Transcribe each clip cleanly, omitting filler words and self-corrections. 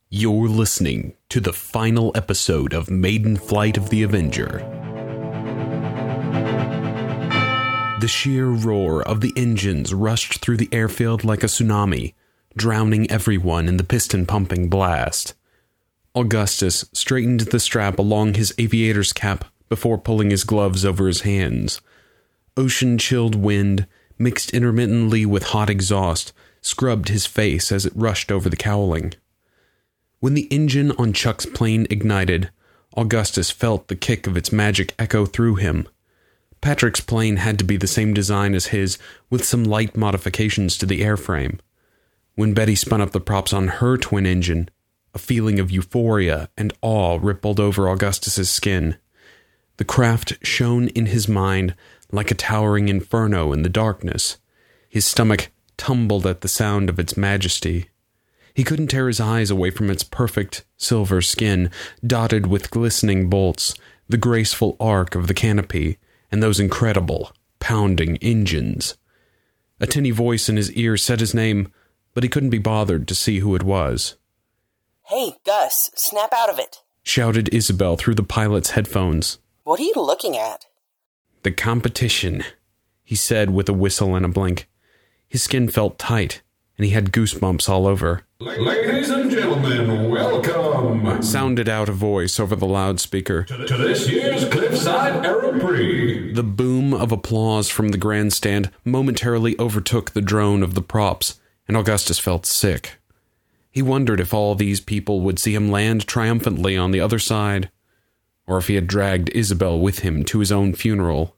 You're listening to the final episode of Maiden Flight of the Avenger. The sheer roar of the engines rushed through the airfield like a tsunami, drowning everyone in the piston-pumping blast. Augustus straightened the strap along his aviator's cap before pulling his gloves over his hands. Ocean-chilled wind, mixed intermittently with hot exhaust, scrubbed his face as it rushed over the cowling. When the engine on Chuck's plane ignited, Augustus felt the kick of its magic echo through him. Patrick's plane had to be the same design as his, with some light modifications to the airframe. When Betty spun up the props on her twin engine, a feeling of euphoria and awe rippled over Augustus's skin. The craft shone in his mind like a towering inferno in the darkness. His stomach tumbled at the sound of its majesty. He couldn't tear his eyes away from its perfect silver skin, dotted with glistening bolts, the graceful arc of the canopy, and those incredible, pounding engines. A tinny voice in his ear said his name, but he couldn't be bothered to see who it was. "Hey, Gus, snap out of it," shouted Isabel through the pilot's headphones. "What are you looking at?" "The competition," he said with a whistle and a blink. His skin felt tight, and he had goosebumps all over. "Ladies and gentlemen, welcome," sounded out a voice over the loudspeaker, to this year's Cliffside Aero Prix. The boom of applause from the grandstand momentarily overtook the drone of the props, and Augustus felt sick. He wondered if all these people would see him land triumphantly on the other side, or if he had dragged Isabel with him to his own funeral.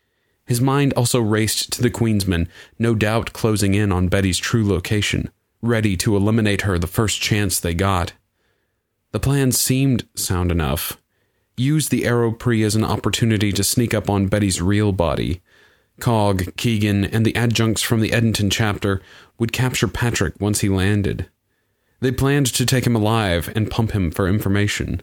His mind also raced to the Queensman, no doubt closing in on Betty's true location, ready to eliminate her the first chance they got. The plan seemed sound enough. Use the Aero Prix as an opportunity to sneak up on Betty's real body. Cog, Keegan, and the adjuncts from the Edenton chapter would capture Patrick once he landed. They planned to take him alive and pump him for information.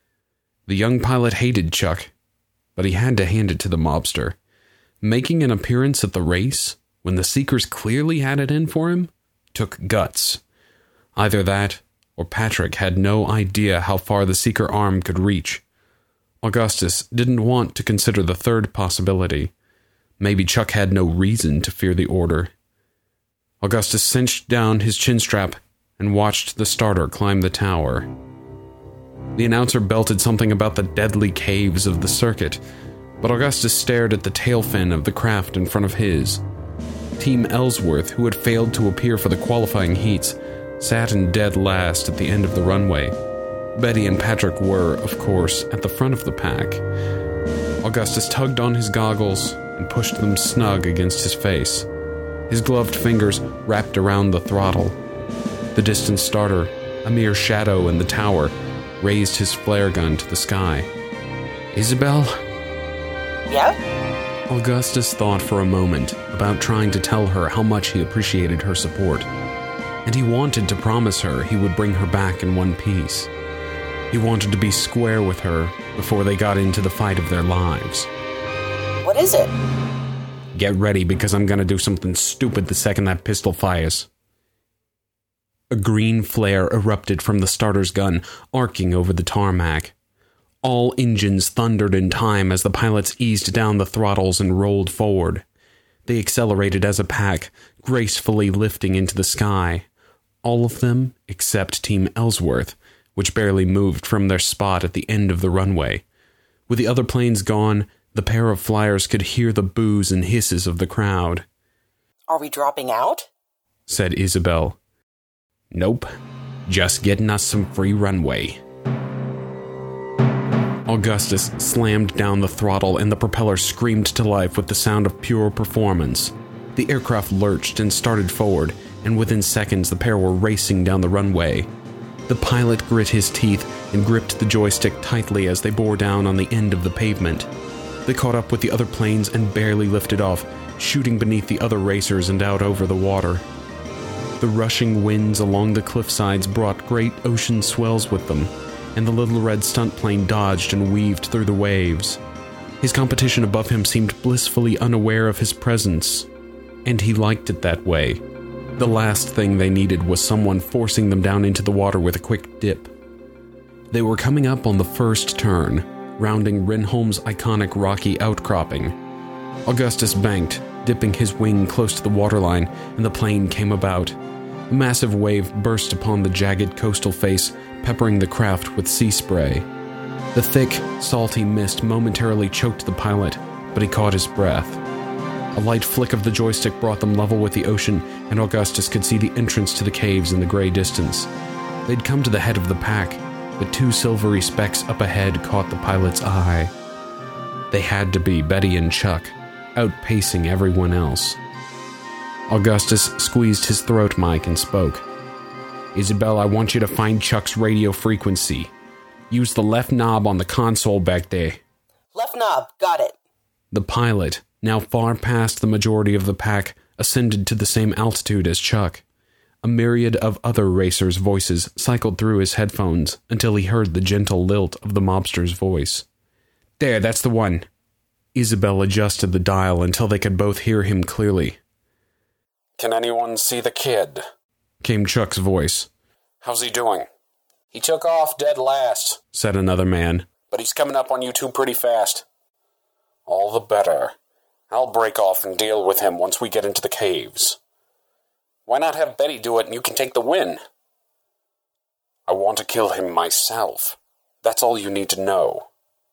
The young pilot hated Chuck, but he had to hand it to the mobster. Making an appearance at the race, when the Seekers clearly had it in for him, took guts. Either that, or Patrick had no idea how far the Seeker arm could reach. Augustus didn't want to consider the third possibility. Maybe Chuck had no reason to fear the Order. Augustus cinched down his chin strap and watched the starter climb the tower. The announcer belted something about the deadly caves of the circuit, but Augustus stared at the tail fin of the craft in front of his. Team Ellsworth, who had failed to appear for the qualifying heats, sat in dead last at the end of the runway. Betty and Patrick were, of course, at the front of the pack. Augustus tugged on his goggles and pushed them snug against his face. His gloved fingers wrapped around the throttle. The distant starter, a mere shadow in the tower, raised his flare gun to the sky. "Isabel?" "Yeah?" Augustus thought for a moment about trying to tell her how much he appreciated her support, and he wanted to promise her he would bring her back in one piece. He wanted to be square with her before they got into the fight of their lives. "What is it?" "Get ready, because I'm gonna do something stupid the second that pistol fires." A green flare erupted from the starter's gun, arcing over the tarmac. All engines thundered in time as the pilots eased down the throttles and rolled forward. They accelerated as a pack, gracefully lifting into the sky. All of them except Team Ellsworth, which barely moved from their spot at the end of the runway. With the other planes gone, the pair of flyers could hear the boos and hisses of the crowd. "Are we dropping out?" said Isabel. "Nope, just getting us some free runway." Augustus slammed down the throttle and the propeller screamed to life with the sound of pure performance. The aircraft lurched and started forward, and within seconds the pair were racing down the runway. The pilot grit his teeth and gripped the joystick tightly as they bore down on the end of the pavement. They caught up with the other planes and barely lifted off, shooting beneath the other racers and out over the water. The rushing winds along the cliffsides brought great ocean swells with them, and the little red stunt plane dodged and weaved through the waves. His competition above him seemed blissfully unaware of his presence, and he liked it that way. The last thing they needed was someone forcing them down into the water with a quick dip. They were coming up on the first turn, rounding Rinholm's iconic rocky outcropping. Augustus banked, dipping his wing close to the waterline, and the plane came about. A massive wave burst upon the jagged coastal face, peppering the craft with sea spray. The thick, salty mist momentarily choked the pilot, but he caught his breath. A light flick of the joystick brought them level with the ocean, and Augustus could see the entrance to the caves in the gray distance. They'd come to the head of the pack, but two silvery specks up ahead caught the pilot's eye. They had to be Betty and Chuck, outpacing everyone else. Augustus squeezed his throat mic and spoke. "Isabel, I want you to find Chuck's radio frequency. Use the left knob on the console back there." Left knob, got it. The pilot, now far past the majority of the pack, ascended to the same altitude as Chuck. A myriad of other racers' voices cycled through his headphones until he heard the gentle lilt of the mobster's voice. "There, that's the one." Isabel adjusted the dial until they could both hear him clearly. "Can anyone see the kid?" came Chuck's voice. "How's he doing?" "He took off dead last," said another man. "but he's coming up on you two pretty fast." "All the better. I'll break off and deal with him once we get into the caves." "Why not have Betty do it and you can take the win?" "I want to kill him myself. That's all you need to know."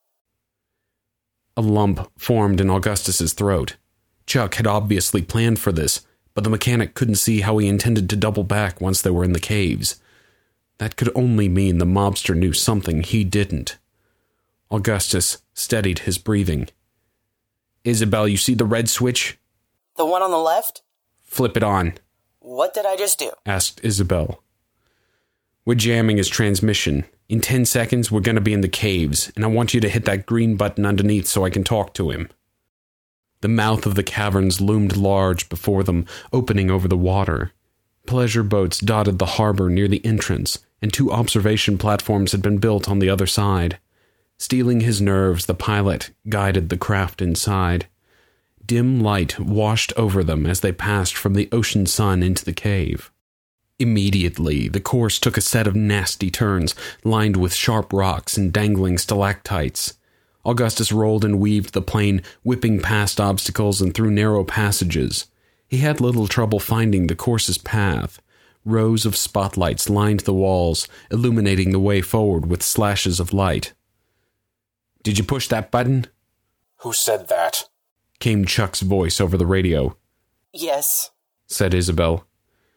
A lump formed in Augustus's throat. Chuck had obviously planned for this, but the mechanic couldn't see how he intended to double back once they were in the caves. That could only mean the mobster knew something he didn't. Augustus steadied his breathing. "Isabel, you see the red switch?" The one on the left? "Flip it on," What did I just do? asked Isabel. "We're jamming his transmission. In 10 seconds, we're going to be in the caves, and I want you to hit that green button underneath so I can talk to him." The mouth of the caverns loomed large before them, opening over the water. Pleasure boats dotted the harbor near the entrance, and 2 observation platforms had been built on the other side. Steeling his nerves, the pilot guided the craft inside. Dim light washed over them as they passed from the ocean sun into the cave. Immediately, the course took a set of nasty turns, lined with sharp rocks and dangling stalactites. Augustus rolled and weaved the plane, whipping past obstacles and through narrow passages. He had little trouble finding the course's path. Rows of spotlights lined the walls, illuminating the way forward with slashes of light. "Did you push that button?" "Who said that?" came Chuck's voice over the radio. Yes. Said Isabel.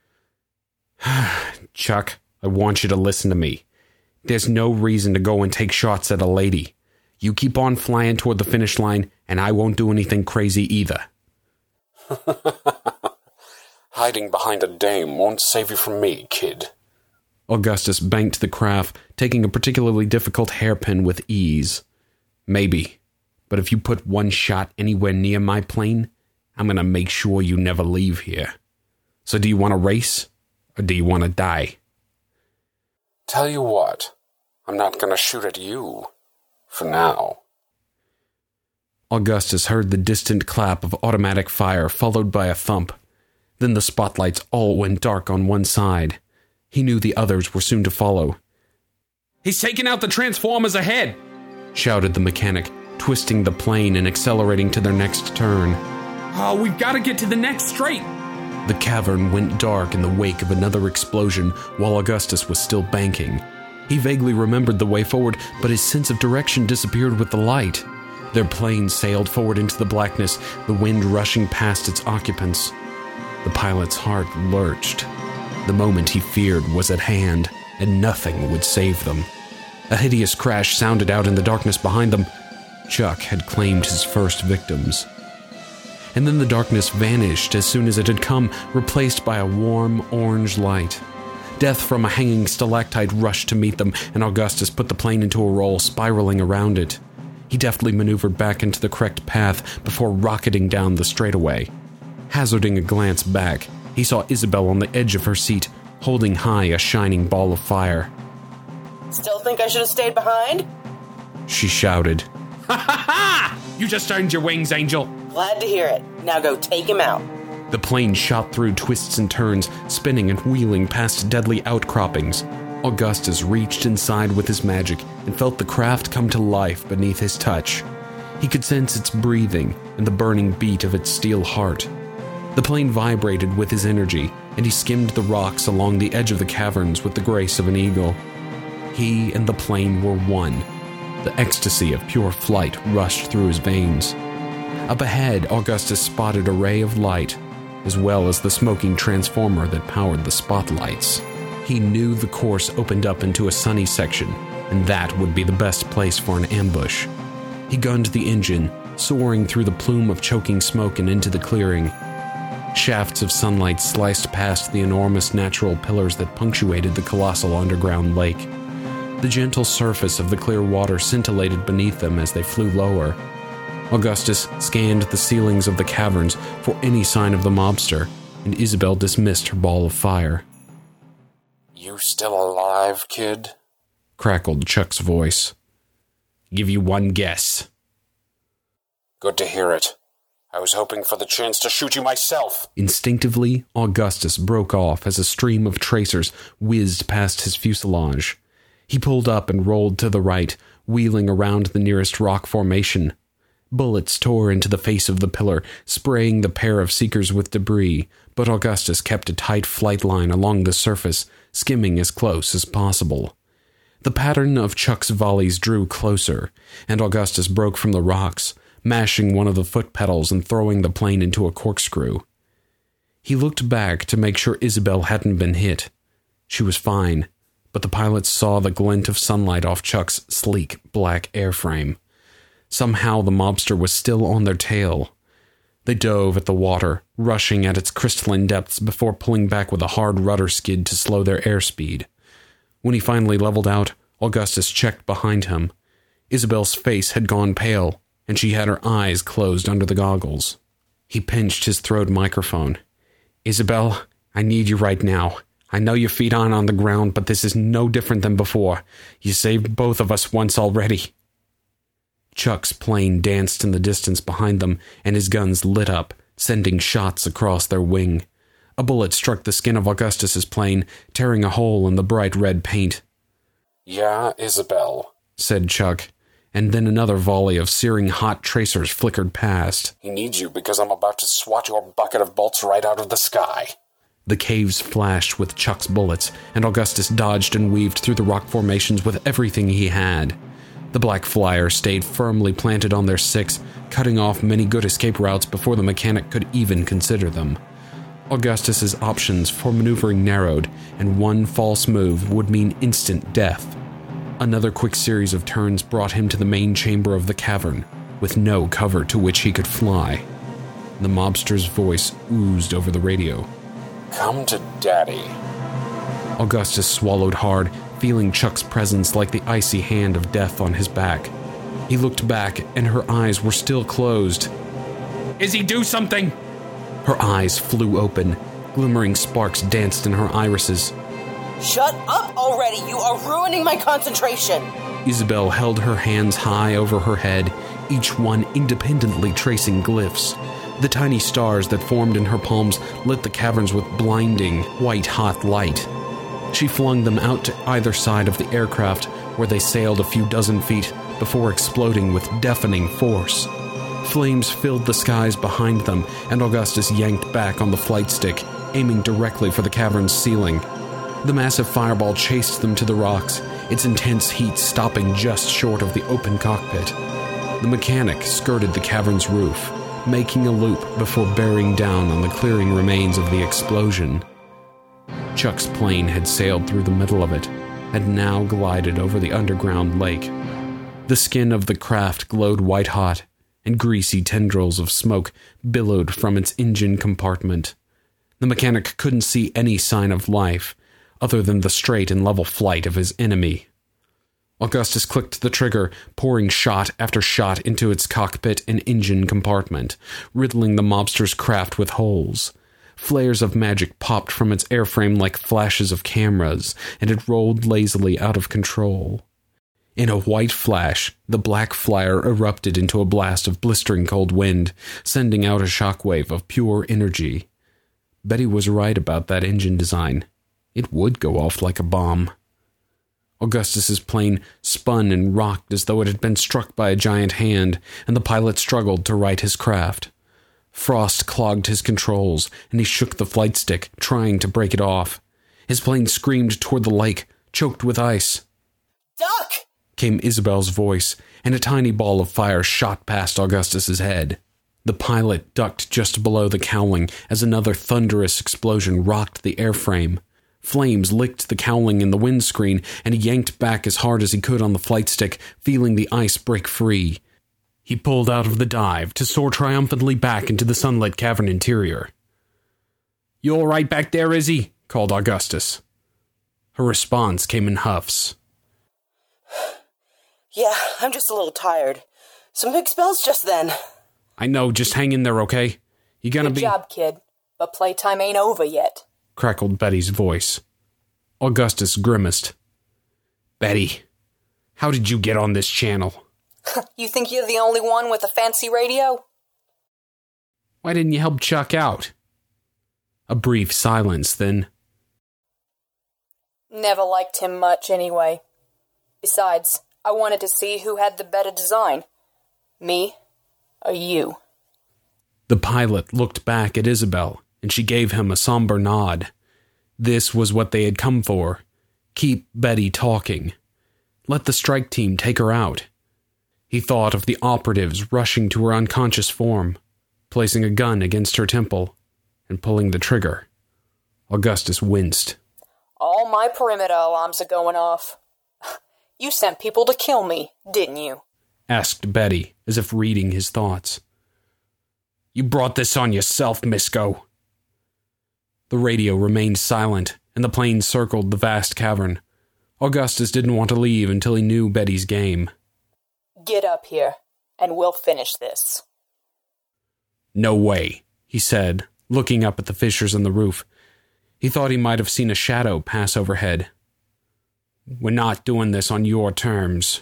"Chuck, I want you to listen to me. There's no reason to go and take shots at a lady. You keep on flying toward the finish line, and I won't do anything crazy either." "Hiding behind a dame won't save you from me, kid." Augustus banked the craft, taking a particularly difficult hairpin with ease. "Maybe, but if you put one shot anywhere near my plane, I'm going to make sure you never leave here. So do you want to race, or do you want to die?" "Tell you what, I'm not going to shoot at you. For now." Augustus heard the distant clap of automatic fire, followed by a thump. Then the spotlights all went dark on one side. He knew the others were soon to follow. "He's taking out the transformers ahead!" shouted the mechanic, twisting the plane and accelerating to their next turn. "Oh, we've got to get to the next straight!" The cavern went dark in the wake of another explosion while Augustus was still banking. He vaguely remembered the way forward, but his sense of direction disappeared with the light. Their plane sailed forward into the blackness, the wind rushing past its occupants. The pilot's heart lurched. The moment he feared was at hand, and nothing would save them. A hideous crash sounded out in the darkness behind them. Chuck had claimed his first victims. And then the darkness vanished as soon as it had come, replaced by a warm orange light. Death from a hanging stalactite rushed to meet them, and Augustus put the plane into a roll, spiraling around it. He deftly maneuvered back into the correct path before rocketing down the straightaway. Hazarding a glance back, he saw Isabel on the edge of her seat, holding high a shining ball of fire. Still think I should have stayed behind? She shouted. "Ha ha ha! You just earned your wings, Angel!" Glad to hear it. Now go take him out. The plane shot through twists and turns, spinning and wheeling past deadly outcroppings. Augustus reached inside with his magic and felt the craft come to life beneath his touch. He could sense its breathing and the burning beat of its steel heart. The plane vibrated with his energy, and he skimmed the rocks along the edge of the caverns with the grace of an eagle. He and the plane were one. The ecstasy of pure flight rushed through his veins. Up ahead, Augustus spotted a ray of light, as well as the smoking transformer that powered the spotlights. He knew the course opened up into a sunny section, and that would be the best place for an ambush. He gunned the engine, soaring through the plume of choking smoke and into the clearing. Shafts of sunlight sliced past the enormous natural pillars that punctuated the colossal underground lake. The gentle surface of the clear water scintillated beneath them as they flew lower. Augustus scanned the ceilings of the caverns for any sign of the mobster, and Isabel dismissed her ball of fire. "You still alive, kid?" crackled Chuck's voice. "Give you one guess." "Good to hear it. I was hoping for the chance to shoot you myself." Instinctively, Augustus broke off as a stream of tracers whizzed past his fuselage. He pulled up and rolled to the right, wheeling around the nearest rock formation. Bullets tore into the face of the pillar, spraying the pair of seekers with debris, but Augustus kept a tight flight line along the surface, skimming as close as possible. The pattern of Chuck's volleys drew closer, and Augustus broke from the rocks, mashing one of the foot pedals and throwing the plane into a corkscrew. He looked back to make sure Isabel hadn't been hit. She was fine, but the pilots saw the glint of sunlight off Chuck's sleek black airframe. Somehow the mobster was still on their tail. They dove at the water, rushing at its crystalline depths before pulling back with a hard rudder skid to slow their airspeed. When he finally leveled out, Augustus checked behind him. Isabel's face had gone pale, and she had her eyes closed under the goggles. He pinched his throat microphone. "Isabel, I need you right now. I know your feet aren't on the ground, but this is no different than before. You saved both of us once already." Chuck's plane danced in the distance behind them, and his guns lit up, sending shots across their wing. A bullet struck the skin of Augustus's plane, tearing a hole in the bright red paint. "Yeah, Isabel," said Chuck, and then another volley of searing hot tracers flickered past. "He needs you because I'm about to swat your bucket of bolts right out of the sky." The caves flashed with Chuck's bullets, and Augustus dodged and weaved through the rock formations with everything he had. The black flyer stayed firmly planted on their six, cutting off many good escape routes before the mechanic could even consider them. Augustus's options for maneuvering narrowed, and one false move would mean instant death. Another quick series of turns brought him to the main chamber of the cavern, with no cover to which he could fly. The mobster's voice oozed over the radio. "Come to Daddy." Augustus swallowed hard, feeling Chuck's presence like the icy hand of death on his back. He looked back, and her eyes were still closed. "Izzy, do something!" Her eyes flew open. Glimmering sparks danced in her irises. Shut up already! You are ruining my concentration! Isabel held her hands high over her head, each one independently tracing glyphs. The tiny stars that formed in her palms lit the caverns with blinding, white-hot light. She flung them out to either side of the aircraft, where they sailed a few dozen feet before exploding with deafening force. Flames filled the skies behind them, and Augustus yanked back on the flight stick, aiming directly for the cavern's ceiling. The massive fireball chased them to the rocks, its intense heat stopping just short of the open cockpit. The mechanic skirted the cavern's roof, making a loop before bearing down on the clearing remains of the explosion. Chuck's plane had sailed through the middle of it, and now glided over the underground lake. The skin of the craft glowed white-hot, and greasy tendrils of smoke billowed from its engine compartment. The mechanic couldn't see any sign of life, other than the straight and level flight of his enemy. Augustus clicked the trigger, pouring shot after shot into its cockpit and engine compartment, riddling the mobster's craft with holes. Flares of magic popped from its airframe like flashes of cameras, and it rolled lazily out of control. In a white flash, the black flyer erupted into a blast of blistering cold wind, sending out a shockwave of pure energy. Betty was right about that engine design. It would go off like a bomb. Augustus's plane spun and rocked as though it had been struck by a giant hand, and the pilot struggled to right his craft. Frost clogged his controls, and he shook the flight stick, trying to break it off. His plane screamed toward the lake, choked with ice. Duck! Came Isabel's voice, and a tiny ball of fire shot past Augustus's head. The pilot ducked just below the cowling as another thunderous explosion rocked the airframe. Flames licked the cowling and the windscreen, and he yanked back as hard as he could on the flight stick, feeling the ice break free. He pulled out of the dive to soar triumphantly back into the sunlit cavern interior. "You all right back there, Izzy?" called Augustus. Her response came in huffs. Yeah, I'm just a little tired. Some big spells just then. "I know, just hang in there, okay? You gonna Good job, kid. But playtime ain't over yet," crackled Betty's voice. Augustus grimaced. "Betty, how did you get on this channel?" You think you're the only one with a fancy radio? "Why didn't you help Chuck out?" A brief silence, then. Never liked him much anyway. Besides, I wanted to see who had the better design. Me or you? The pilot looked back at Isabel, and she gave him a somber nod. This was what they had come for. Keep Betty talking. Let the strike team take her out. He thought of the operatives rushing to her unconscious form, placing a gun against her temple, and pulling the trigger. Augustus winced. All my perimeter alarms are going off. You sent people to kill me, didn't you? Asked Betty, as if reading his thoughts. "You brought this on yourself, Misko." The radio remained silent, and the plane circled the vast cavern. Augustus didn't want to leave until he knew Betty's game. Get up here, and we'll finish this. "No way," he said, looking up at the fissures in the roof. He thought he might have seen a shadow pass overhead. "We're not doing this on your terms."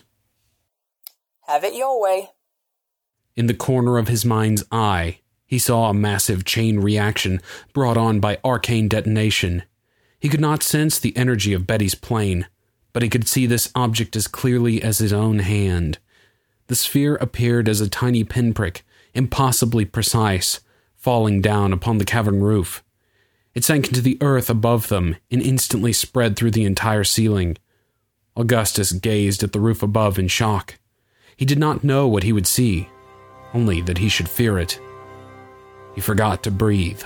Have it your way. In the corner of his mind's eye, he saw a massive chain reaction brought on by arcane detonation. He could not sense the energy of Betty's plane, but he could see this object as clearly as his own hand. The sphere appeared as a tiny pinprick, impossibly precise, falling down upon the cavern roof. It sank into the earth above them and instantly spread through the entire ceiling. Augustus gazed at the roof above in shock. He did not know what he would see, only that he should fear it. He forgot to breathe.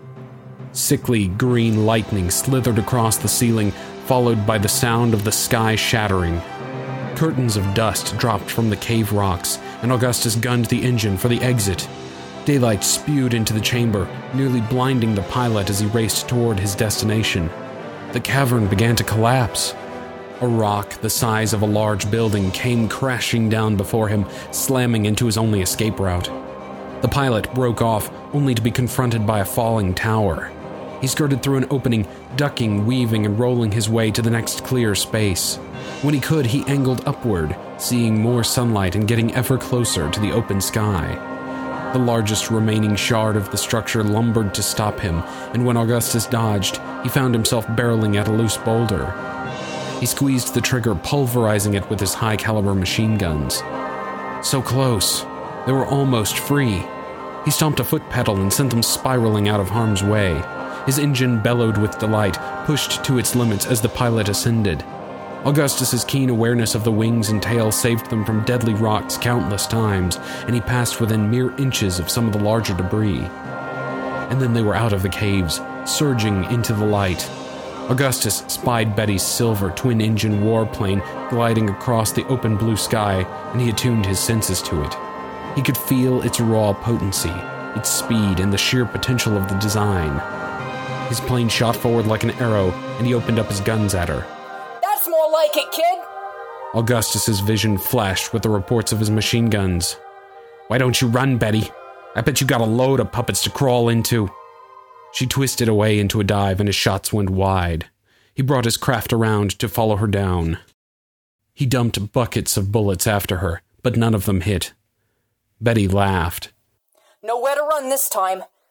Sickly green lightning slithered across the ceiling, followed by the sound of the sky shattering. Curtains of dust dropped from the cave rocks, and Augustus gunned the engine for the exit. Daylight spewed into the chamber, nearly blinding the pilot as he raced toward his destination. The cavern began to collapse. A rock the size of a large building came crashing down before him, slamming into his only escape route. The pilot broke off, only to be confronted by a falling tower. He skirted through an opening, ducking, weaving, and rolling his way to the next clear space. When he could, he angled upward, seeing more sunlight and getting ever closer to the open sky. The largest remaining shard of the structure lumbered to stop him, and when Augustus dodged, he found himself barreling at a loose boulder. He squeezed the trigger, pulverizing it with his high-caliber machine guns. So close. They were almost free. He stomped a foot pedal and sent them spiraling out of harm's way. His engine bellowed with delight, pushed to its limits as the pilot ascended. Augustus's keen awareness of the wings and tail saved them from deadly rocks countless times, and he passed within mere inches of some of the larger debris. And then they were out of the caves, surging into the light. Augustus spied Betty's silver twin-engine warplane gliding across the open blue sky, and he attuned his senses to it. He could feel its raw potency, its speed, and the sheer potential of the design. His plane shot forward like an arrow, and he opened up his guns at her. That's more like it, kid! Augustus's vision flashed with the reports of his machine guns. "Why don't you run, Betty? I bet you got a load of puppets to crawl into." She twisted away into a dive, and his shots went wide. He brought his craft around to follow her down. He dumped buckets of bullets after her, but none of them hit. Betty laughed. Nowhere to run this time.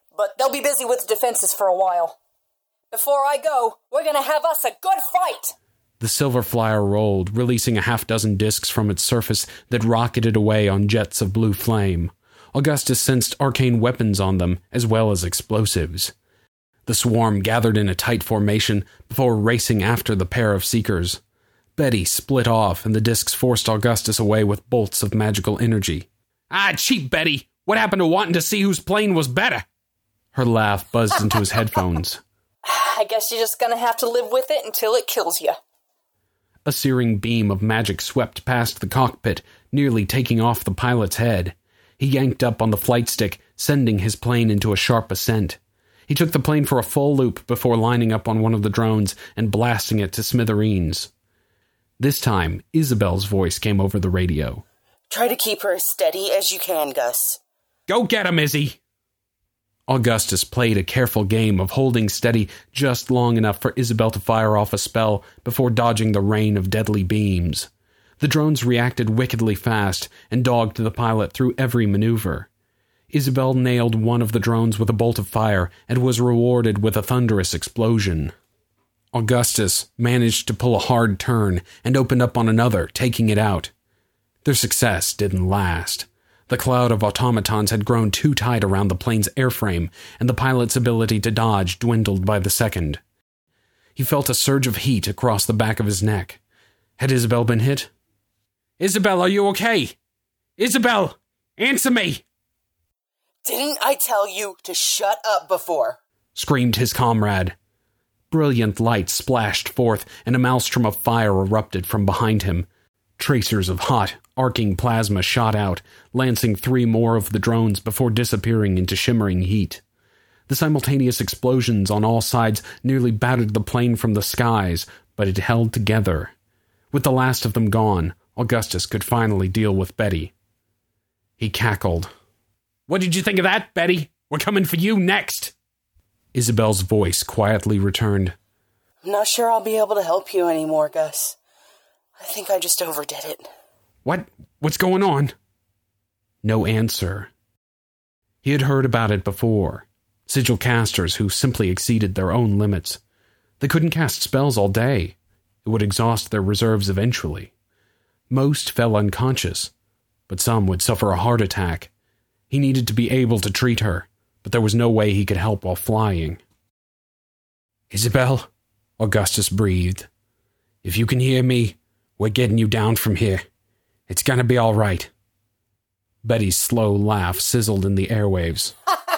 but they'll be busy with the defenses for a while. Before I go, we're gonna have us a good fight! The silver flyer rolled, releasing a half-dozen discs from its surface that rocketed away on jets of blue flame. Augustus sensed arcane weapons on them, as well as explosives. The swarm gathered in a tight formation before racing after the pair of seekers. Betty split off, and the discs forced Augustus away with bolts of magical energy. Ah, cheap Betty! What happened to wanting to see whose plane was better? Her laugh buzzed into his headphones. I guess you're just gonna have to live with it until it kills you. A searing beam of magic swept past the cockpit, nearly taking off the pilot's head. He yanked up on the flight stick, sending his plane into a sharp ascent. He took the plane for a full loop before lining up on one of the drones and blasting it to smithereens. This time, Isabel's voice came over the radio. Try to keep her as steady as you can, Gus. Go get him, Izzy! Augustus played a careful game of holding steady just long enough for Isabel to fire off a spell before dodging the rain of deadly beams. The drones reacted wickedly fast and dogged the pilot through every maneuver. Isabel nailed one of the drones with a bolt of fire and was rewarded with a thunderous explosion. Augustus managed to pull a hard turn and opened up on another, taking it out. Their success didn't last. The cloud of automatons had grown too tight around the plane's airframe, and the pilot's ability to dodge dwindled by the second. He felt a surge of heat across the back of his neck. Had Isabel been hit? Isabel, are you okay? Isabel, answer me! Didn't I tell you to shut up before? Screamed his comrade. Brilliant light splashed forth, and a maelstrom of fire erupted from behind him. Tracers of hot, arcing plasma shot out, lancing 3 more of the drones before disappearing into shimmering heat. The simultaneous explosions on all sides nearly battered the plane from the skies, but it held together. With the last of them gone, Augustus could finally deal with Betty. He cackled. What did you think of that, Betty? We're coming for you next! Isabel's voice quietly returned. I'm not sure I'll be able to help you anymore, Gus. I think I just overdid it. What's going on? No answer. He had heard about it before. Sigil casters who simply exceeded their own limits. They couldn't cast spells all day. It would exhaust their reserves eventually. Most fell unconscious, but some would suffer a heart attack. He needed to be able to treat her, but there was no way he could help while flying. Isabel, Augustus breathed. If you can hear me, we're getting you down from here. It's gonna be all right. Betty's slow laugh sizzled in the airwaves.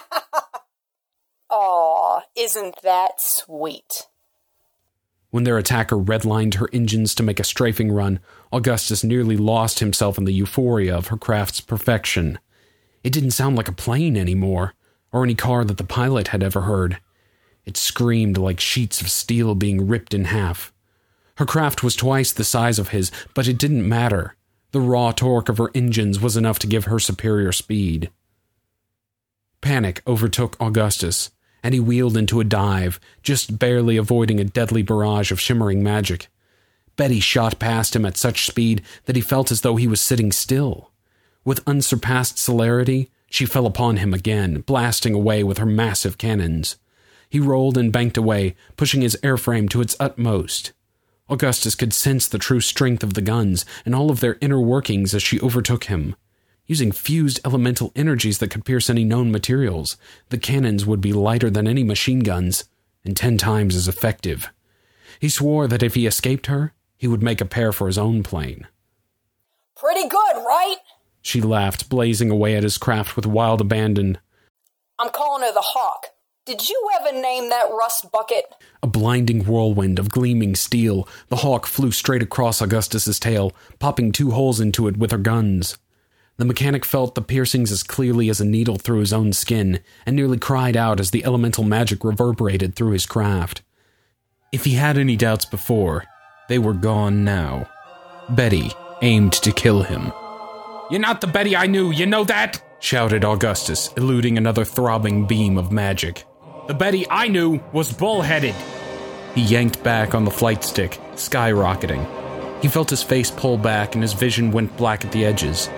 Aw, isn't that sweet? When their attacker redlined her engines to make a strafing run, Augustus nearly lost himself in the euphoria of her craft's perfection. It didn't sound like a plane anymore, or any car that the pilot had ever heard. It screamed like sheets of steel being ripped in half. Her craft was twice the size of his, but it didn't matter. The raw torque of her engines was enough to give her superior speed. Panic overtook Augustus, and he wheeled into a dive, just barely avoiding a deadly barrage of shimmering magic. Betty shot past him at such speed that he felt as though he was sitting still. With unsurpassed celerity, she fell upon him again, blasting away with her massive cannons. He rolled and banked away, pushing his airframe to its utmost. Augustus could sense the true strength of the guns and all of their inner workings as she overtook him. Using fused elemental energies that could pierce any known materials, the cannons would be lighter than any machine guns, and 10 times as effective. He swore that if he escaped her, he would make a pair for his own plane. Pretty good, right? She laughed, blazing away at his craft with wild abandon. I'm calling her the Hawk. Did you ever name that rust bucket? A blinding whirlwind of gleaming steel, the Hawk flew straight across Augustus's tail, popping 2 holes into it with her guns. The mechanic felt the piercings as clearly as a needle through his own skin, and nearly cried out as the elemental magic reverberated through his craft. If he had any doubts before, they were gone now. Betty aimed to kill him. You're not the Betty I knew, you know that? Shouted Augustus, eluding another throbbing beam of magic. The Betty I knew was bullheaded. He yanked back on the flight stick, skyrocketing. He felt his face pull back and his vision went black at the edges.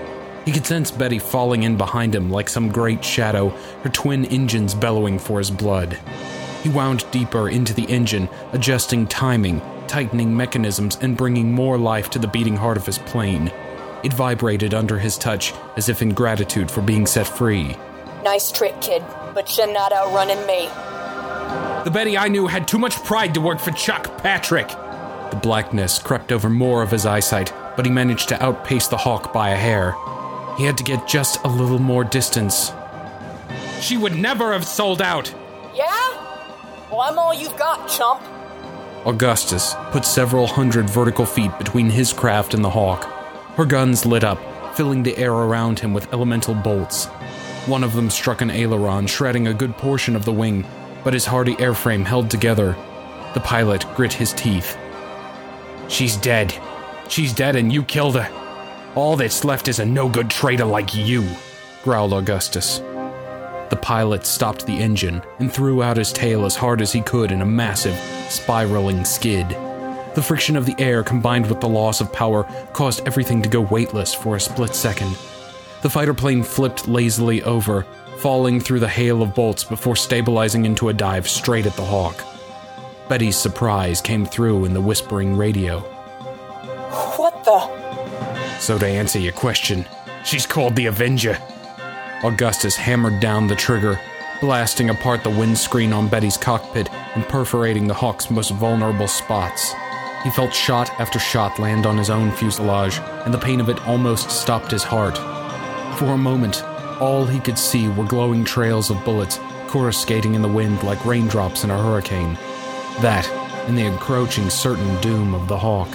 He could sense Betty falling in behind him like some great shadow, her twin engines bellowing for his blood. He wound deeper into the engine, adjusting timing, tightening mechanisms, and bringing more life to the beating heart of his plane. It vibrated under his touch, as if in gratitude for being set free. Nice trick, kid, but you're not outrunning me. The Betty I knew had too much pride to work for Chuck Patrick. The blackness crept over more of his eyesight, but he managed to outpace the Hawk by a hair. He had to get just a little more distance. She would never have sold out. Yeah? Well, I'm all you've got, chump. Augustus put several hundred vertical feet between his craft and the Hawk. Her guns lit up, filling the air around him with elemental bolts. One of them struck an aileron, shredding a good portion of the wing, but his hardy airframe held together. The pilot grit his teeth. She's dead. She's dead and you killed her. All that's left is a no-good traitor like you, growled Augustus. The pilot stopped the engine and threw out his tail as hard as he could in a massive, spiraling skid. The friction of the air combined with the loss of power caused everything to go weightless for a split second. The fighter plane flipped lazily over, falling through the hail of bolts before stabilizing into a dive straight at the Hawk. Betty's surprise came through in the whispering radio. What the? So to answer your question, she's called the Avenger. Augustus hammered down the trigger, blasting apart the windscreen on Betty's cockpit and perforating the Hawk's most vulnerable spots. He felt shot after shot land on his own fuselage, and the pain of it almost stopped his heart. For a moment, all he could see were glowing trails of bullets coruscating in the wind like raindrops in a hurricane. That, and the encroaching certain doom of the Hawk.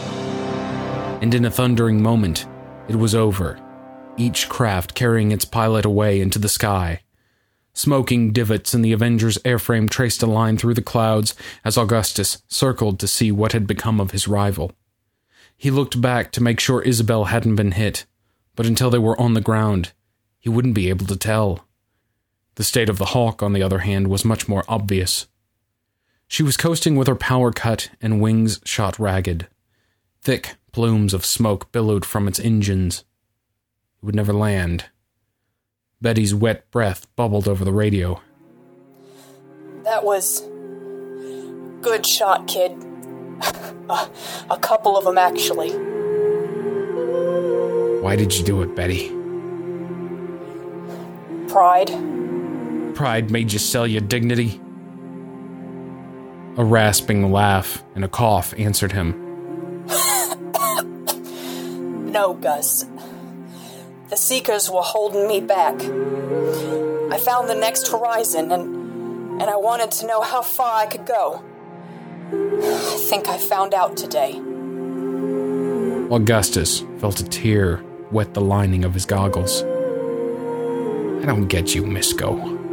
And in a thundering moment, it was over, each craft carrying its pilot away into the sky. Smoking divots in the Avenger's airframe traced a line through the clouds as Augustus circled to see what had become of his rival. He looked back to make sure Isabel hadn't been hit, but until they were on the ground, he wouldn't be able to tell. The state of the Hawk, on the other hand, was much more obvious. She was coasting with her power cut and wings shot ragged. Thick plumes of smoke billowed from its engines. It would never land. Betty's wet breath bubbled over the radio. That was... good shot, kid. A couple of them, actually. Why did you do it, Betty? Pride. Pride made you sell your dignity? A rasping laugh and a cough answered him. No, Gus. The Seekers were holding me back. I found the next horizon, and I wanted to know how far I could go. I think I found out today. Augustus felt a tear wet the lining of his goggles. I don't get you, Misko.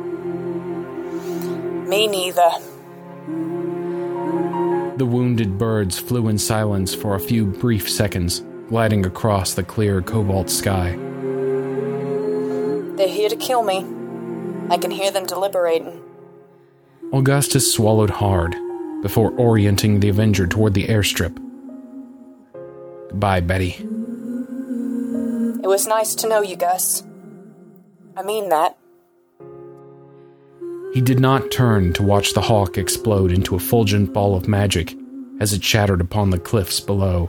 Me neither. The wounded birds flew in silence for a few brief seconds, gliding across the clear cobalt sky. They're here to kill me. I can hear them deliberating. Augustus swallowed hard before orienting the Avenger toward the airstrip. Goodbye, Betty. It was nice to know you, Gus. I mean that. He did not turn to watch the Hawk explode into a fulgent ball of magic as it shattered upon the cliffs below.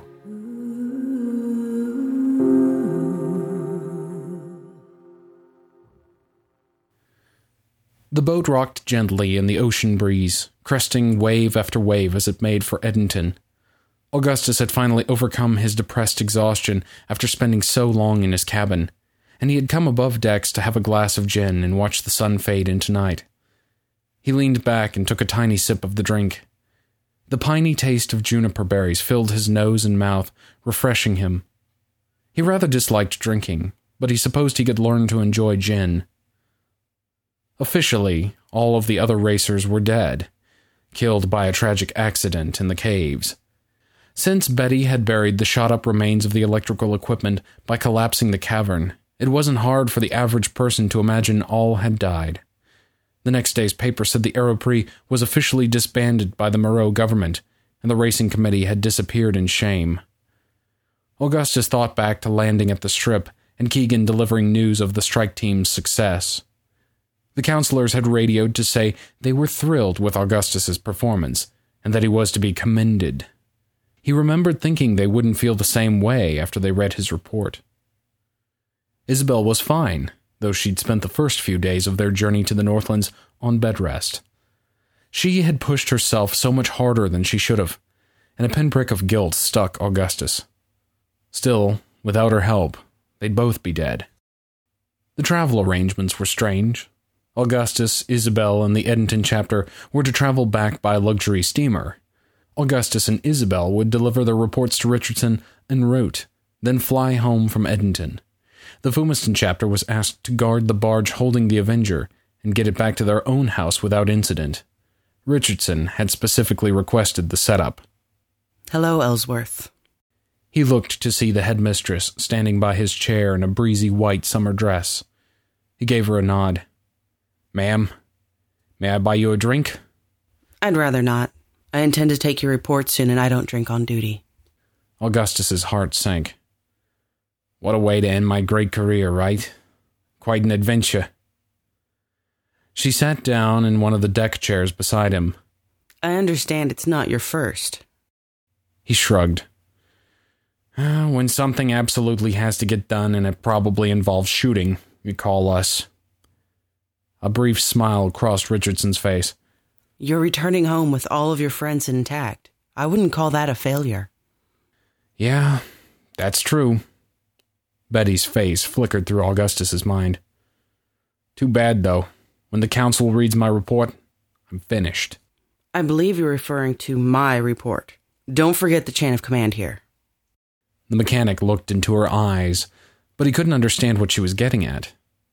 The boat rocked gently in the ocean breeze, cresting wave after wave as it made for Edenton. Augustus had finally overcome his depressed exhaustion after spending so long in his cabin, and he had come above decks to have a glass of gin and watch the sun fade into night. He leaned back and took a tiny sip of the drink. The piney taste of juniper berries filled his nose and mouth, refreshing him. He rather disliked drinking, but he supposed he could learn to enjoy gin. Officially, all of the other racers were dead, killed by a tragic accident in the caves. Since Betty had buried the shot-up remains of the electrical equipment by collapsing the cavern, it wasn't hard for the average person to imagine all had died. The next day's paper said the Aeroprix was officially disbanded by the Moreau government, and the racing committee had disappeared in shame. Augustus thought back to landing at the Strip and Keegan delivering news of the strike team's success. The counselors had radioed to say they were thrilled with Augustus's performance and that he was to be commended. He remembered thinking they wouldn't feel the same way after they read his report. Isabel was fine, though she'd spent the first few days of their journey to the Northlands on bed rest. She had pushed herself so much harder than she should have, and a pinprick of guilt stuck Augustus. Still, without her help, they'd both be dead. The travel arrangements were strange. Augustus, Isabel, and the Edenton chapter were to travel back by luxury steamer. Augustus and Isabel would deliver their reports to Richardson en route, then fly home from Edenton. The Fumiston chapter was asked to guard the barge holding the Avenger and get it back to their own house without incident. Richardson had specifically requested the setup. Hello, Ellsworth. He looked to see the headmistress standing by his chair in a breezy white summer dress. He gave her a nod. Ma'am, may I buy you a drink? I'd rather not. I intend to take your report soon, and I don't drink on duty. Augustus's heart sank. What a way to end my great career, right? Quite an adventure. She sat down in one of the deck chairs beside him. I understand it's not your first. He shrugged. When something absolutely has to get done and it probably involves shooting, you call us. A brief smile crossed Richardson's face. You're returning home with all of your friends intact. I wouldn't call that a failure. Yeah, that's true. Betty's face flickered through Augustus's mind. Too bad, though. When the council reads my report, I'm finished. I believe you're referring to my report. Don't forget the chain of command here. The mechanic looked into her eyes, but he couldn't understand what she was getting at.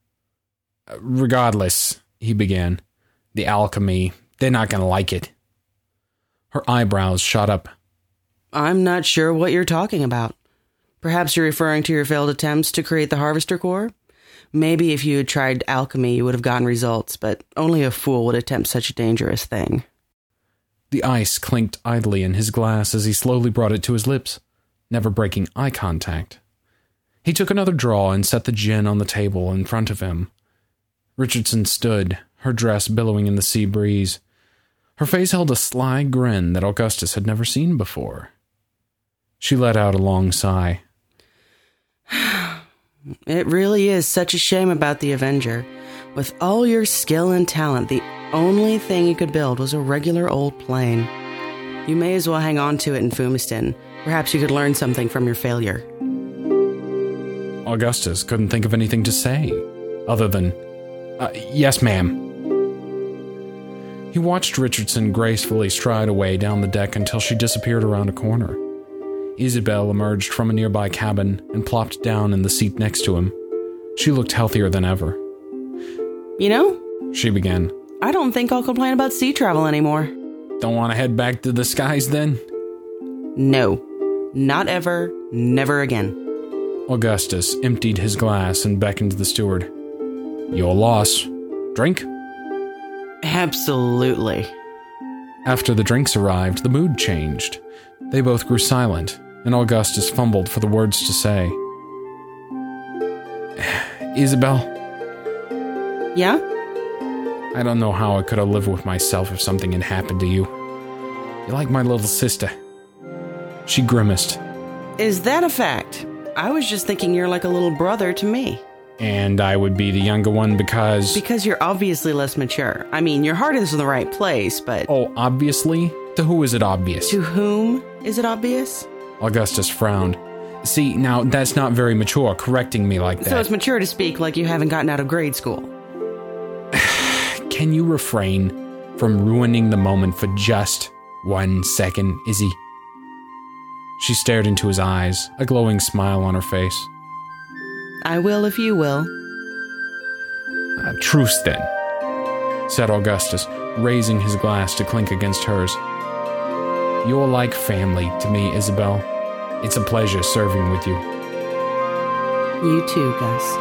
Regardless, he began, the alchemy, they're not going to like it. Her eyebrows shot up. I'm not sure what you're talking about. Perhaps you're referring to your failed attempts to create the Harvester Core? Maybe if you had tried alchemy, you would have gotten results, but only a fool would attempt such a dangerous thing. The ice clinked idly in his glass as he slowly brought it to his lips, never breaking eye contact. He took another draw and set the gin on the table in front of him. Richardson stood, her dress billowing in the sea breeze. Her face held a sly grin that Augustus had never seen before. She let out a long sigh. It really is such a shame about the Avenger. With all your skill and talent, the only thing you could build was a regular old plane. You may as well hang on to it in Fumiston. Perhaps you could learn something from your failure. Augustus couldn't think of anything to say, other than, yes, ma'am. He watched Richardson gracefully stride away down the deck until she disappeared around a corner. Isabel emerged from a nearby cabin and plopped down in the seat next to him. She looked healthier than ever. You know, she began, I don't think I'll complain about sea travel anymore. Don't want to head back to the skies then? No. Not ever. Never again. Augustus emptied his glass and beckoned the steward. Your loss. Drink? Absolutely. After the drinks arrived, the mood changed. They both grew silent, and Augustus fumbled for the words to say. Isabel? Yeah? I don't know how I could have lived with myself if something had happened to you. You're like my little sister. She grimaced. Is that a fact? I was just thinking you're like a little brother to me. And I would be the younger one because... Because you're obviously less mature. I mean, your heart is in the right place, but... Oh, obviously? To who is it obvious? To whom is it obvious? Augustus frowned. See, now, that's not very mature, correcting me like that. So it's mature to speak like you haven't gotten out of grade school. Can you refrain from ruining the moment for just 1 second, Izzy? She stared into his eyes, a glowing smile on her face. I will if you will. Truce, then, said Augustus, raising his glass to clink against hers. You're like family to me, Isabel. It's a pleasure serving with you. You too, Gus.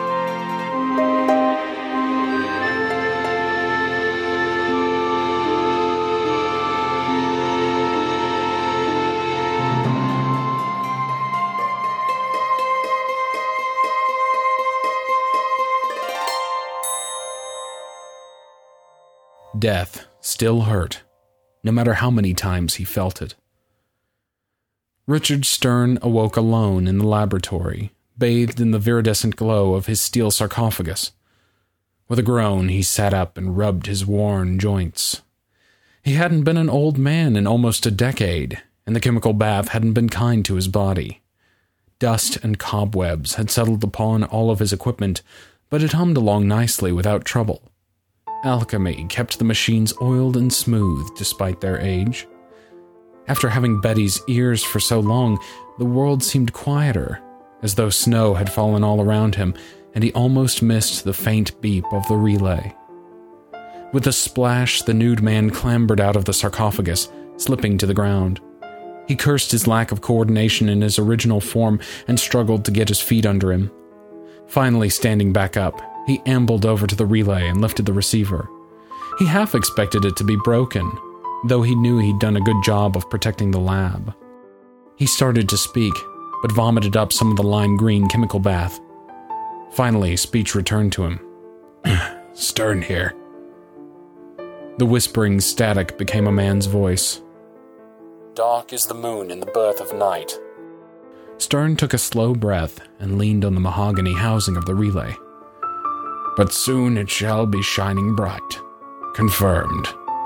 death still hurt, no matter how many times he felt it. Richard Stern awoke alone in the laboratory, bathed in the viridescent glow of his steel sarcophagus. With a groan, he sat up and rubbed his worn joints. He hadn't been an old man in almost a decade, and the chemical bath hadn't been kind to his body. Dust and cobwebs had settled upon all of his equipment, but it hummed along nicely without trouble. Alchemy kept the machines oiled and smooth despite their age. After having Betty's ears for so long, the world seemed quieter, as though snow had fallen all around him, and he almost missed the faint beep of the relay. With a splash, the nude man clambered out of the sarcophagus, slipping to the ground. He cursed his lack of coordination in his original form and struggled to get his feet under him. Finally standing back up, he ambled over to the relay and lifted the receiver. He half expected it to be broken, though he knew he'd done a good job of protecting the lab. He started to speak, but vomited up some of the lime-green chemical bath. Finally, speech returned to him. Stern here. The whispering static became a man's voice. Dark is the moon in the birth of night. Stern took a slow breath and leaned on the mahogany housing of the relay. But soon it shall be shining bright. Confirmed.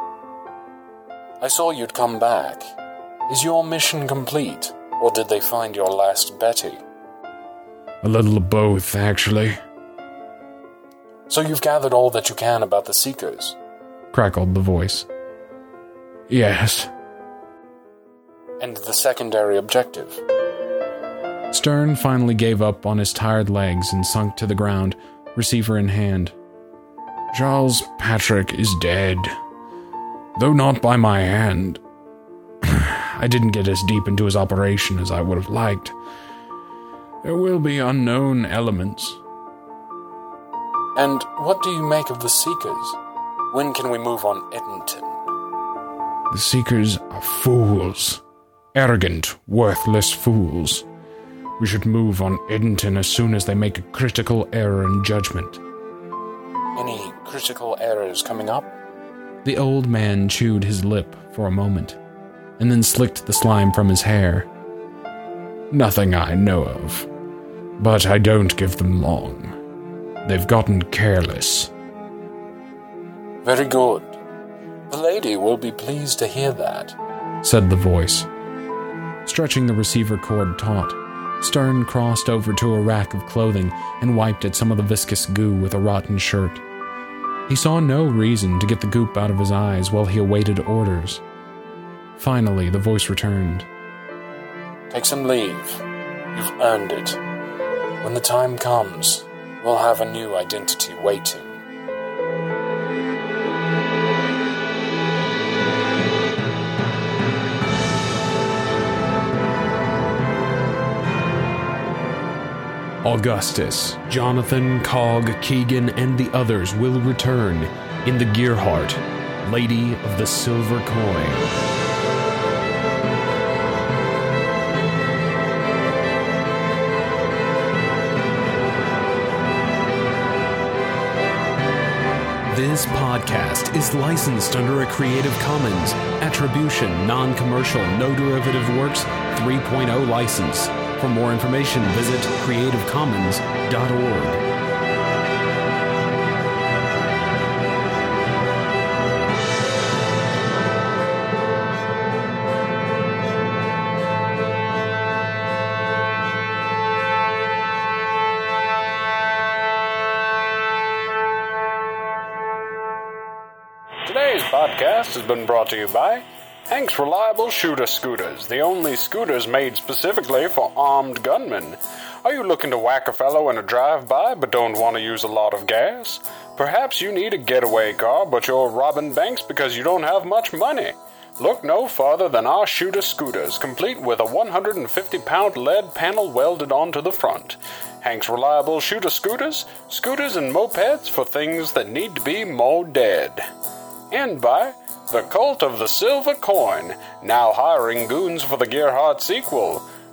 I saw you'd come back. Is your mission complete, or did they find your last Betty? A little of both, actually. So you've gathered all that you can about the Seekers? Crackled the voice. Yes. And the secondary objective? Stern finally gave up on his tired legs and sunk to the ground, receiver in hand. Charles Patrick is dead, though not by my hand. I didn't get as deep into his operation as I would have liked. There will be unknown elements. And what do you make of the Seekers? When can we move on Edenton? The Seekers are fools. Arrogant, worthless fools. We should move on Edenton as soon as they make a critical error in judgment. Any critical errors coming up? The old man chewed his lip for a moment, and then slicked the slime from his hair. Nothing I know of, but I don't give them long. They've gotten careless. Very good. The lady will be pleased to hear that, said the voice. Stretching the receiver cord taut, Stern crossed over to a rack of clothing and wiped at some of the viscous goo with a rotten shirt. He saw no reason to get the goop out of his eyes while he awaited orders. Finally, the voice returned. Take some leave. You've earned it. When the time comes, we'll have a new identity waiting. Augustus, Jonathan, Cog, Keegan, and the others will return in the Gearheart, Lady of the Silver Coin. This podcast is licensed under a Creative Commons Attribution, Non-Commercial, No Derivative Works 3.0 license. For more information, visit creativecommons.org. Today's podcast has been brought to you by Hank's Reliable Shooter Scooters, the only scooters made specifically for armed gunmen. Are you looking to whack a fellow in a drive-by but don't want to use a lot of gas? Perhaps you need a getaway car but you're robbing banks because you don't have much money. Look no farther than our shooter scooters, complete with a 150-pound lead panel welded onto the front. Hank's Reliable Shooter Scooters, scooters and mopeds for things that need to be more dead. And by The Cult of the Silver Coin, now hiring goons for the Gearheart sequel.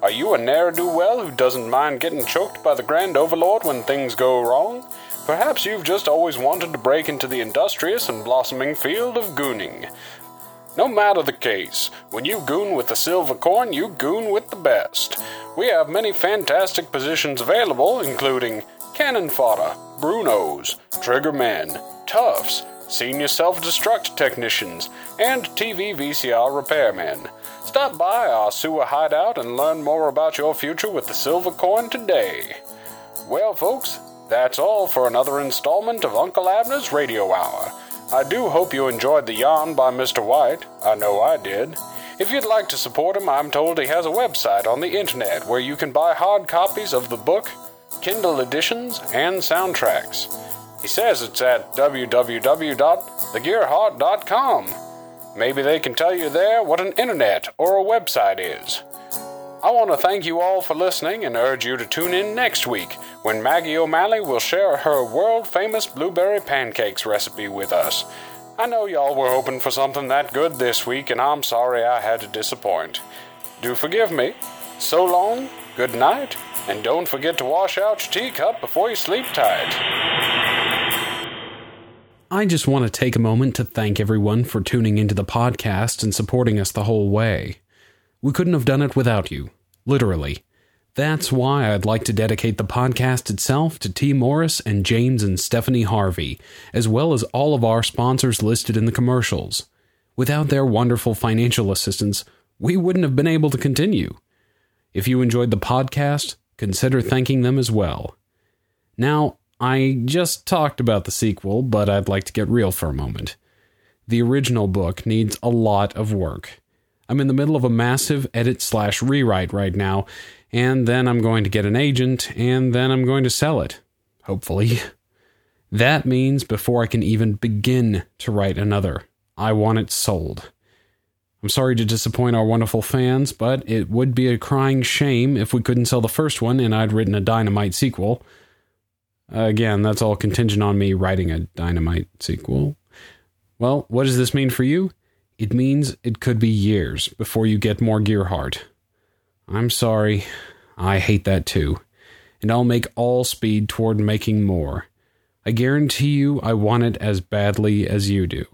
Are you a ne'er-do-well who doesn't mind getting choked by the Grand Overlord when things go wrong? Perhaps you've just always wanted to break into the industrious and blossoming field of gooning. No matter the case, when you goon with the Silver Coin, you goon with the best. We have many fantastic positions available, including cannon fodder, Brunos, triggermen, toughs, senior self-destruct technicians, and TV VCR repairmen. Stop by our sewer hideout and learn more about your future with the Silver Coin today. Well, folks, that's all for another installment of Uncle Abner's Radio Hour. I do hope you enjoyed the yarn by Mr. White. I know I did. If you'd like to support him, I'm told he has a website on the internet where you can buy hard copies of the book, Kindle editions, and soundtracks. He says it's at www.thegearheart.com. Maybe they can tell you there what an internet or a website is. I want to thank you all for listening and urge you to tune in next week when Maggie O'Malley will share her world-famous blueberry pancakes recipe with us. I know y'all were hoping for something that good this week, and I'm sorry I had to disappoint. Do forgive me. So long, good night, and don't forget to wash out your teacup before you sleep tight. I just want to take a moment to thank everyone for tuning into the podcast and supporting us the whole way. We couldn't have done it without you, literally. That's why I'd like to dedicate the podcast itself to T. Morris and James and Stephanie Harvey, as well as all of our sponsors listed in the commercials. Without their wonderful financial assistance, we wouldn't have been able to continue. If you enjoyed the podcast, consider thanking them as well. Now, I just talked about the sequel, but I'd like to get real for a moment. The original book needs a lot of work. I'm in the middle of a massive edit/rewrite right now, and then I'm going to get an agent, and then I'm going to sell it. Hopefully. That means before I can even begin to write another, I want it sold. I'm sorry to disappoint our wonderful fans, but it would be a crying shame if we couldn't sell the first one and I'd written a Dynamite sequel. Again, that's all contingent on me writing a Dynamite sequel. Well, what does this mean for you? It means it could be years before you get more Gearheart. I'm sorry. I hate that too. And I'll make all speed toward making more. I guarantee you I want it as badly as you do.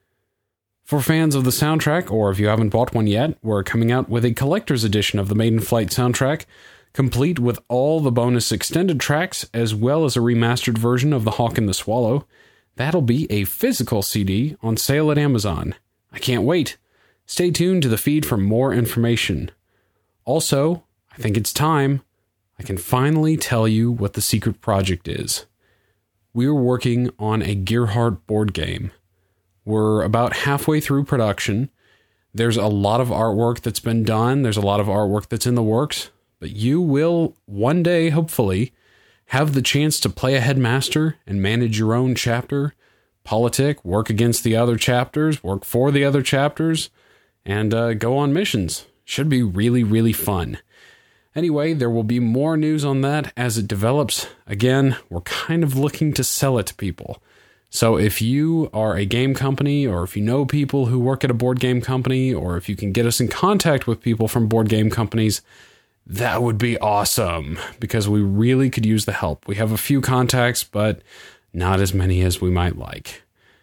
For fans of the soundtrack, or if you haven't bought one yet, we're coming out with a collector's edition of the Maiden Flight soundtrack, complete with all the bonus extended tracks, as well as a remastered version of The Hawk and the Swallow. That'll be a physical CD on sale at Amazon. I can't wait. Stay tuned to the feed for more information. Also, I think it's time I can finally tell you what the secret project is. We're working on a Gearheart board game. We're about halfway through production. There's a lot of artwork that's been done. There's a lot of artwork that's in the works. But you will, one day, hopefully, have the chance to play a headmaster and manage your own chapter, politic, work against the other chapters, work for the other chapters, and go on missions. Should be really, really fun. Anyway, there will be more news on that as it develops. Again, we're kind of looking to sell it to people. So if you are a game company, or if you know people who work at a board game company, or if you can get us in contact with people from board game companies, that would be awesome, because we really could use the help. We have a few contacts, but not as many as we might like.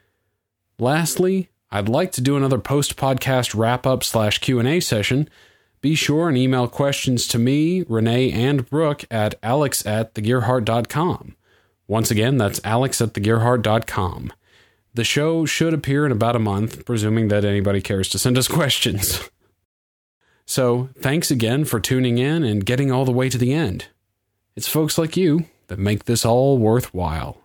Lastly, I'd like to do another post-podcast wrap-up/Q&A session. Be sure and email questions to me, Renee, and Brooke at alex@thegearheart.com. Once again, that's alex@thegearheart.com. The show should appear in about a month, presuming that anybody cares to send us questions. So, thanks again for tuning in and getting all the way to the end. It's folks like you that make this all worthwhile.